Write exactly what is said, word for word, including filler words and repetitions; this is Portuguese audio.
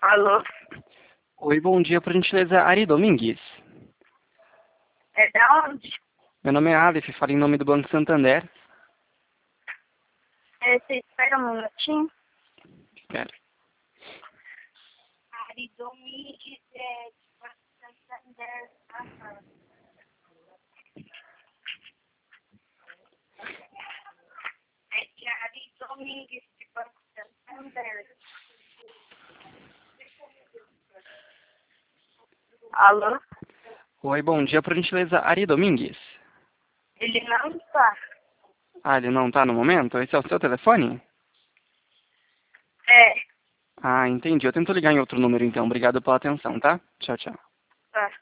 Alô? Oi, bom dia, por gentileza, Ari Domingues. É da onde? Meu nome é Aleph, falo em nome do Banco Santander. É, você espera um minutinho? Espera. Ari Domingues, é, de Banco Santander. Aham. É de Ari Domingues, de Banco Santander. Alô? Oi, bom dia, por gentileza, Ari Domingues. Ele não está. Ah, ele não tá no momento? Esse é o seu telefone? É, Ah, entendi. Eu tento ligar em outro número então. Obrigado pela atenção, tá? Tchau, tchau. tá.